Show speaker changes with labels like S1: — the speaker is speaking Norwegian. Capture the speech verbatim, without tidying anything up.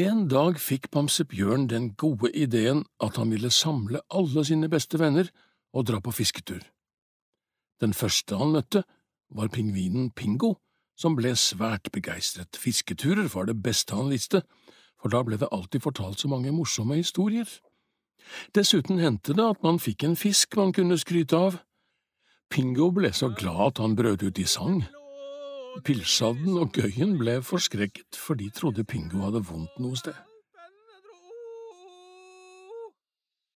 S1: En dag fikk Bamse Bjørn den gode ideen at han ville samle alle sine beste venner og dra på fisketur. Den første han møtte, var pingvinen Pingo, som ble svært begeistret. Fisketurer var det beste han visste, for da ble det alltid fortalt så mange morsomme historier. Dessuten hendte det at man fikk en fisk man kunne skryte av. Pingo ble så glad at han brøt ut i sang. Pilsjadden og Gøyen ble forskrekket, for de trodde Pingo hadde vondt noe sted.